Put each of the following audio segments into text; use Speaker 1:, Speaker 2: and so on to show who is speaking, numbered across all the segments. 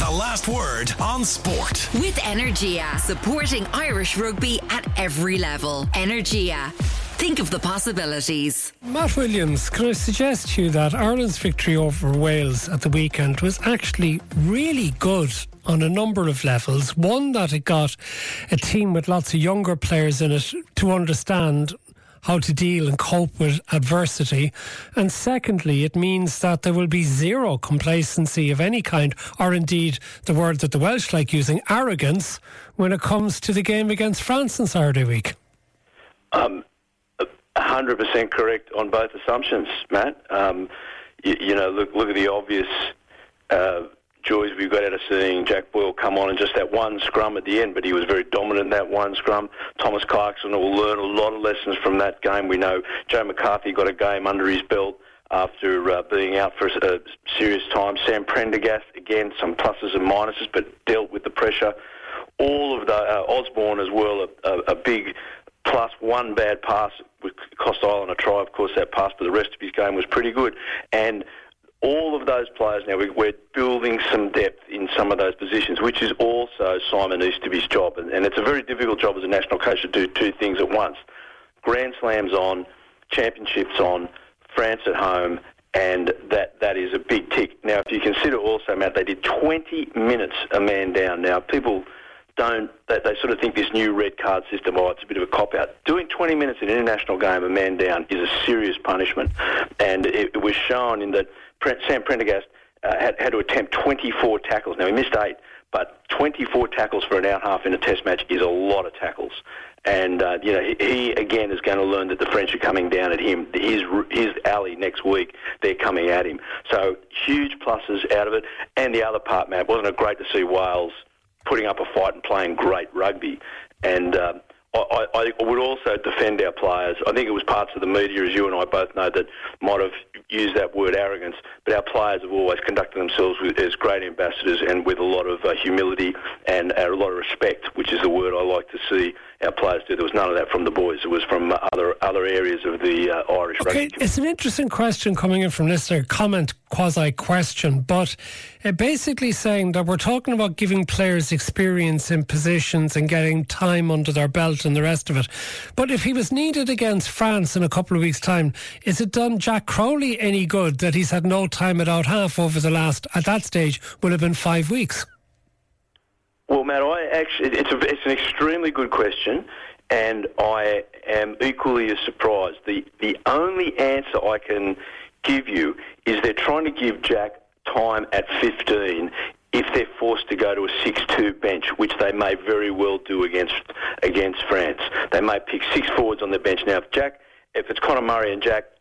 Speaker 1: The last word on sport.
Speaker 2: With Energia, supporting Irish rugby at every level. Energia. Think of the possibilities.
Speaker 3: Matt Williams, can I suggest to you that Ireland's victory over Wales at the weekend was actually really good on a number of levels. One, that it got a team with lots of younger players in it to understand how to deal and cope with adversity. And secondly, it means that there will be zero complacency of any kind, or indeed the word that the Welsh like using, arrogance, when it comes to the game against France on Saturday week.
Speaker 4: 100% correct on both assumptions, Matt. Look at the obvious joys we've got out of seeing Jack Boyle come on in just that one scrum at the end, but he was very dominant in that one scrum. Thomas Clarkson will learn a lot of lessons from that game. We know Joe McCarthy got a game under his belt after being out for a serious time. Sam Prendergast, again, some pluses and minuses, but dealt with the pressure. All of the Osborne as well, a big plus, one bad pass, which cost Ireland a try, of course, that pass, but the rest of his game was pretty good. And all of those players now, we're building some depth in some of those positions, which is also Simon Easterby's job. And it's a very difficult job as a national coach to do two things at once. Grand Slams on, championships on, France at home, and that is a big tick. Now, if you consider also, Matt, they did 20 minutes a man down. Now, people they sort of think this new red card system, it's a bit of a cop-out. Doing 20 minutes in an international game, a man down, is a serious punishment. And it was shown in that Sam Prendergast had to attempt 24 tackles. Now, he missed 8, but 24 tackles for an hour and a half in a test match is a lot of tackles. And, he, again, is going to learn that the French are coming down at him. His alley next week, they're coming at him. So, huge pluses out of it. And the other part, Matt, wasn't it great to see Wales putting up a fight and playing great rugby? And I would also defend our players. I think it was parts of the media, as you and I both know, that might have used that word arrogance, but our players have always conducted themselves as great ambassadors and with a lot of humility and a lot of respect, which is the word I like to see our players do. There was none of that from the boys. It was from other areas of the Irish rugby community.
Speaker 3: It's an interesting question coming in from listener, comment, quasi-question, but basically saying that we're talking about giving players experience in positions and getting time under their belt and the rest of it. But if he was needed against France in a couple of weeks' time, is it done Jack Crowley any good that he's had no time at out half over the last, at that stage, will have been 5 weeks?
Speaker 4: Well, Matt, it's an extremely good question, and I am equally as surprised. The only answer I can give you is they're trying to give Jack time at 15 if they're forced to go to a 6-2 bench, which they may very well do against France. They may pick 6 forwards on the bench. Now, if it's Conor Murray and Jack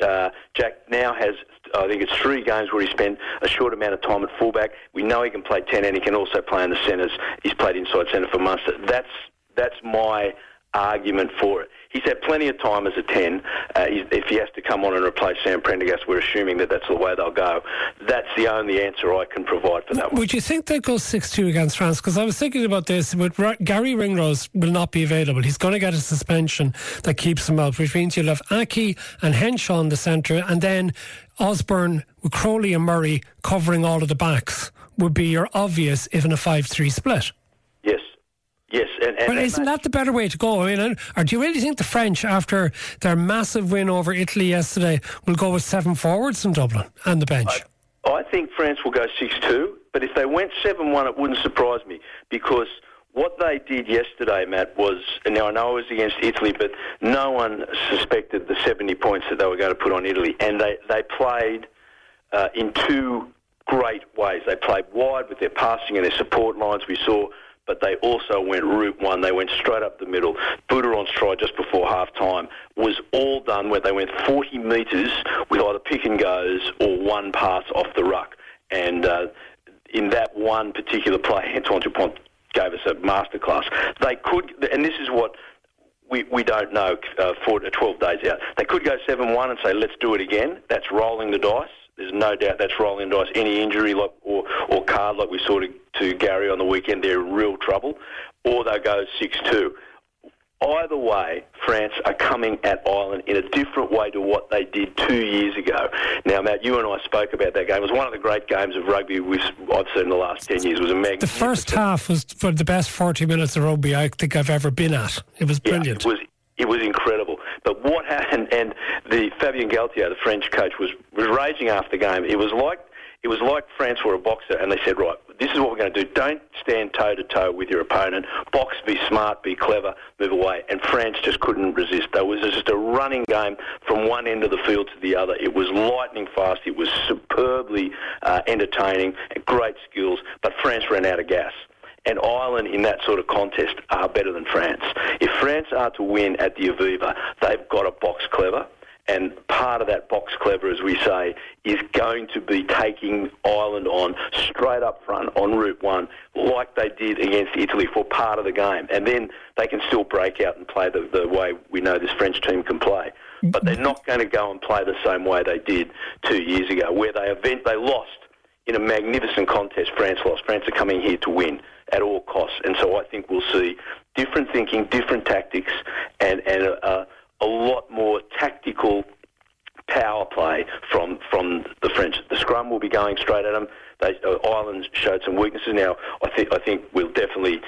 Speaker 4: now has, I think it's 3 games where he spent a short amount of time at fullback. We know he can play 10 and he can also play in the centres. He's played inside centre for Munster. That's my argument for it. He's had plenty of time as a 10. If he has to come on and replace Sam Prendergast, we're assuming that that's the way they'll go. That's the only answer I can provide for that one.
Speaker 3: Would you think they'd go 6-2 against France? Because I was thinking about this. Gary Ringrose will not be available. He's going to get a suspension that keeps him out, which means you'll have Aki and Henshaw in the centre, and then Osborne with Crowley and Murray covering all of the backs would be your obvious, if in a 5-3 split.
Speaker 4: Yes,
Speaker 3: but isn't that the better way to go? I mean, or do you really think the French, after their massive win over Italy yesterday, will go with 7 forwards in Dublin and the bench?
Speaker 4: I think France will go 6-2, but if they went 7-1, it wouldn't surprise me, because what they did yesterday, Matt, was, and now I know it was against Italy, but no one suspected the 70 points that they were going to put on Italy, and they played in 2 great ways. They played wide with their passing and their support lines, we saw, but they also went route one. They went straight up the middle. Bouderon's try just before half-time was all done where they went 40 metres with either pick and goes or one pass off the ruck. And in that one particular play, Antoine Dupont gave us a masterclass. They could, and this is what we don't know for 12 days out, they could go 7-1 and say, let's do it again. That's rolling the dice. There's no doubt that's rolling the dice. Any injury or card like we saw to Gary on the weekend, they're in real trouble. Or they'll go 6-2. either way, France are coming at Ireland in a different way to what they did 2 years ago. Now, Matt, you and I spoke about that game. It was one of the great games of rugby I've seen in the last 10 years. It was a magnificent...
Speaker 3: The first half was for the best 40 minutes of rugby I think I've ever been at. It was brilliant.
Speaker 4: Yeah, it was incredible. But what happened, and the Fabien Galthié, the French coach, was raging after the game. It was like France were a boxer, and they said, right, this is what we're going to do. Don't stand toe-to-toe with your opponent. Box, be smart, be clever, move away. And France just couldn't resist. There was just a running game from one end of the field to the other. It was lightning fast. It was superbly entertaining, great skills, but France ran out of gas. And Ireland, in that sort of contest, are better than France. If France are to win at the Aviva, they've got to box clever. And part of that box clever, as we say, is going to be taking Ireland on straight up front on Route 1, like they did against Italy for part of the game. And then they can still break out and play the way we know this French team can play. But they're not going to go and play the same way they did 2 years ago, where they lost in a magnificent contest. France lost. France are coming here to win at all costs. And so I think we'll see different thinking, different tactics, and a lot more tactical power play from the French. The scrum will be going straight at them. Ireland showed some weaknesses. Now, I think we'll definitely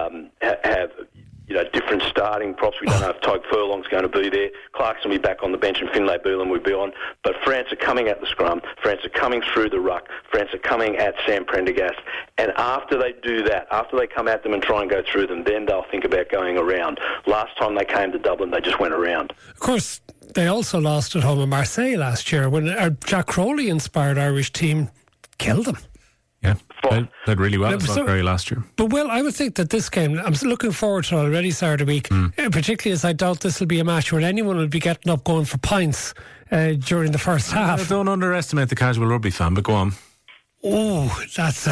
Speaker 4: have different starting props. We don't know if Tyke Furlong's going to be there. Clarkson will be back on the bench and Finlay Bealham will be on. But France are coming at the scrum. France are coming through the ruck. France are coming at Sam Prendergast. And after they do that, after they come at them and try and go through them, then they'll think about going around. Last time they came to Dublin, they just went around.
Speaker 3: Of course, they also lost at home in Marseille last year when a Jack Crowley-inspired Irish team killed them.
Speaker 5: Yeah, played really well at Bulgaria last year.
Speaker 3: But, Will, I would think that this game, I'm looking forward to it already Saturday week, particularly as I doubt this will be a match where anyone will be getting up going for pints during the first half.
Speaker 5: Don't underestimate the casual rugby fan, but go on.
Speaker 3: Oh, that's...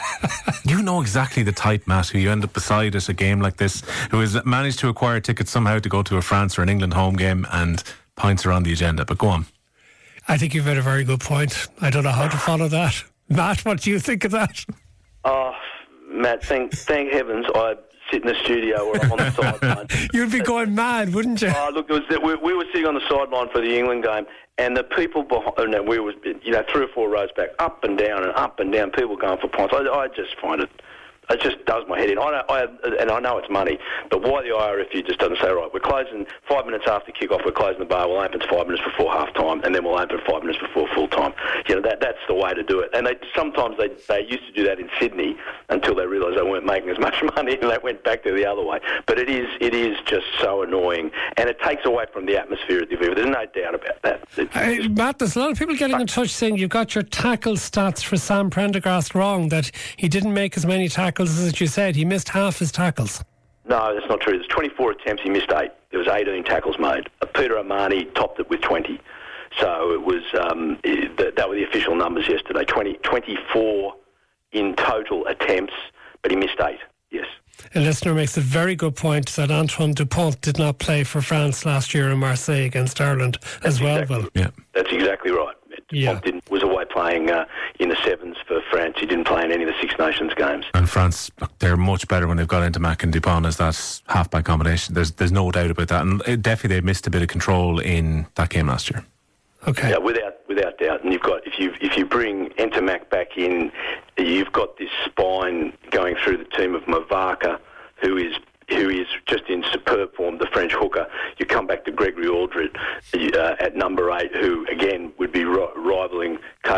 Speaker 5: You know exactly the type, Matt, who you end up beside at a game like this, who has managed to acquire tickets somehow to go to a France or an England home game, and pints are on the agenda. But go on.
Speaker 3: I think you've made a very good point. I don't know how to follow that. Matt, what do you think of that?
Speaker 4: Oh, Matt, thank heavens I sit in the studio or I'm on the sideline.
Speaker 3: You'd be going mad, wouldn't you?
Speaker 4: Oh, look, we were sitting on the sideline for the England game, and the people behind, we were, 3 or 4 rows back, up and down, people going for points. I just find it just does my head in. I know it's money, but why the IRFU just doesn't say, right, we're closing 5 minutes after kick-off, we're closing the bar, we'll open 5 minutes before half-time, and then we'll open 5 minutes before full-time. That's the way to do it. And sometimes they used to do that in Sydney until they realised they weren't making as much money, and they went back to the other way. But it is just so annoying, and it takes away from the atmosphere at the Aviva. There's no doubt about that.
Speaker 3: Matt, there's a lot of people getting in touch saying you've got your tackle stats for Sam Prendergast wrong, that he didn't make as many tackles as you said. He missed half his tackles.
Speaker 4: No, that's not true. There's 24 attempts, he missed 8. There was 18 tackles made. Peter Armani topped it with 20. So it was that were the official numbers yesterday. 24 in total attempts, but he missed 8. Yes.
Speaker 3: A listener makes a very good point that Antoine Dupont did not play for France last year in Marseille against Ireland as well.
Speaker 4: Yeah, that's exactly right. Dupont was away playing in the sevens for France. He didn't play in any of the Six Nations games.
Speaker 5: And France, they're much better when they've got Ntamack and Dupont as that half-back combination. There's no doubt about that. And definitely they missed a bit of control in that game last year.
Speaker 3: Okay.
Speaker 4: Yeah, without doubt. And you've got if you bring Ntamack back in, you've got this spine going through the team of Mavaka, who is just in superb form, the French hooker. You come back to Gregory Aldred at number 8, who again would be rivaling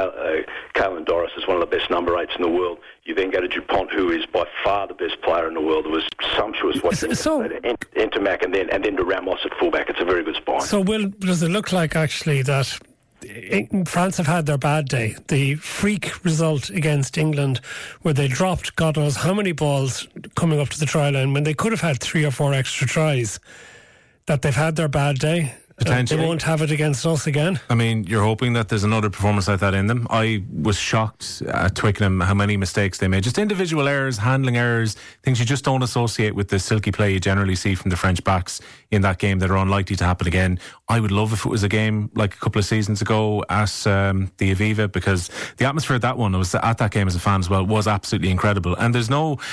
Speaker 4: Caelan Doris as one of the best number 8s in the world. You then go to Dupont, who is by far the best player in the world. It was sumptuous watching Ntamack and then to Ramos at fullback. It's a very good spine.
Speaker 3: So, Will, does it look like actually that France have had their bad day? The freak result against England where they dropped God knows how many balls coming up to the try line when they could have had 3 or 4 extra tries, that they've had their bad day. They won't have it against us again.
Speaker 5: I mean, you're hoping that there's another performance like that in them. I was shocked at Twickenham how many mistakes they made. Just individual errors, handling errors, things you just don't associate with the silky play you generally see from the French backs in that game that are unlikely to happen again. I would love if it was a game like a couple of seasons ago at the Aviva, because the atmosphere at that one, I was at that game as a fan as well, was absolutely incredible. And there's no...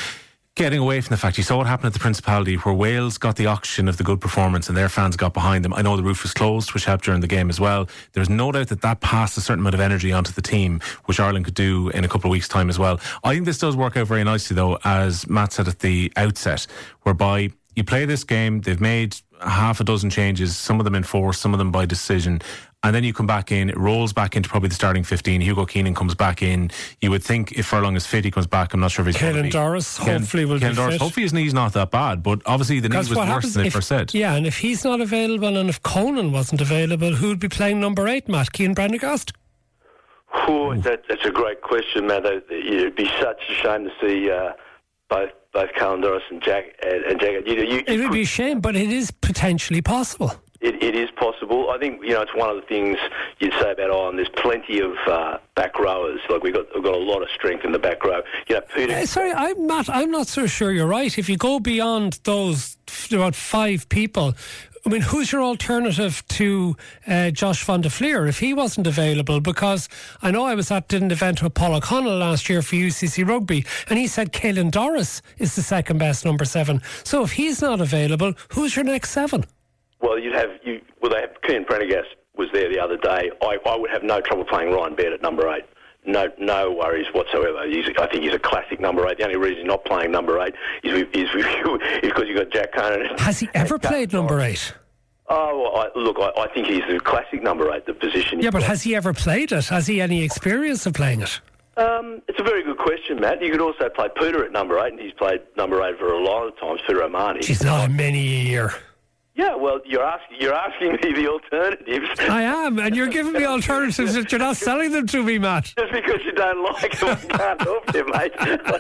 Speaker 5: getting away from the fact, you saw what happened at the Principality, where Wales got the oxygen of the good performance and their fans got behind them. I know the roof was closed, which helped during the game as well. There's no doubt that passed a certain amount of energy onto the team, which Ireland could do in a couple of weeks' time as well. I think this does work out very nicely, though, as Matt said at the outset, whereby you play this game, they've made half a dozen changes, some of them in force, some of them by decision, and then you come back in, it rolls back into probably the starting 15. Hugo Keenan comes back in. You would think if Furlong is fit, he comes back. I'm not sure if he's
Speaker 3: Caelan Doris hopefully will be fit.
Speaker 5: Hopefully his knee's not that bad, but obviously the knee was worse than it first said.
Speaker 3: Yeah, and if he's not available and if Conan wasn't available, who'd be playing number 8, Matt? Cian Prendergast?
Speaker 4: That's a great question, Matt. It'd be such a shame to see both Caelan Doris and Jack.
Speaker 3: It would be a shame, but it is potentially possible.
Speaker 4: It is possible. I think it's one of the things you'd say about Ireland. There's plenty of back rowers. Like we've got a lot of strength in the back row. Peter.
Speaker 3: Sorry, I'm not so sure you're right. If you go beyond those about 5 people, I mean, who's your alternative to Josh van der Fleer if he wasn't available? Because I know I was at an event with Paul O'Connell last year for UCC Rugby, and he said Caelan Doris is the second best number 7. So if he's not available, who's your next 7?
Speaker 4: Well, they have Cian Prendergast was there the other day. I would have no trouble playing Ryan Baird at number 8. No worries whatsoever. I think he's a classic number 8. The only reason he's not playing number 8 is because you've got Jack Conan.
Speaker 3: Has he ever played number 8?
Speaker 4: Oh, well, I think he's the classic number 8, the position.
Speaker 3: Yeah, but has he ever played it? Has he any experience of playing it?
Speaker 4: It's a very good question, Matt. You could also play Pooter at number 8, and he's played number 8 for a lot of times, Peter O'Mahony.
Speaker 3: He's not many a year.
Speaker 4: Yeah, well, you're asking me the alternatives.
Speaker 3: I am, and you're giving me alternatives that you're not selling them to me, Matt.
Speaker 4: Just because you don't like them, I can't help you, mate.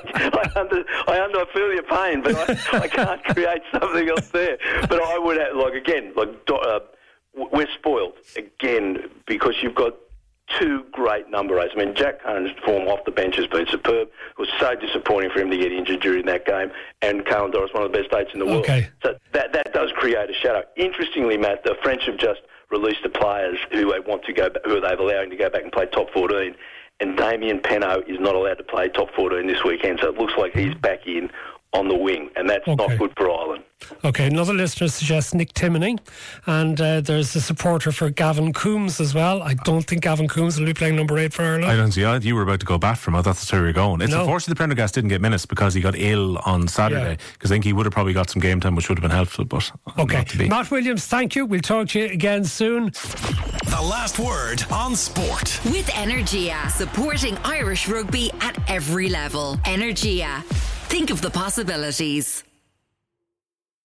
Speaker 4: I feel your pain, but I can't create something else there. But I would have, we're spoiled again because you've got 2 great number 8s. I mean, Jack Conan's form off the bench has been superb. It was so disappointing for him to get injured during that game. And Caelan Doris, one of the best 8s in the world.
Speaker 3: Okay.
Speaker 4: So that does create a shadow. Interestingly, Matt, the French have just released the players who they've allowing to go back and play top 14. And Damien Penaud is not allowed to play top 14 this weekend. So it looks like he's back in on the wing, and that's not good for Ireland.
Speaker 3: Okay, another listener suggests Nick Timoney, and there's a supporter for Gavin Coombs as well. I don't think Gavin Coombs will be playing number 8 for Ireland.
Speaker 5: I don't see. You were about to go bat for him. I thought that's where you were going. It's unfortunate Prendergast didn't get minutes because he got ill on Saturday, because I think he would have probably got some game time, which would have been helpful, but not to be.
Speaker 3: Matt Williams, thank you. We'll talk to you again soon.
Speaker 1: The last word on sport.
Speaker 2: With Energia, supporting Irish rugby at every level. Energia. Think of the possibilities.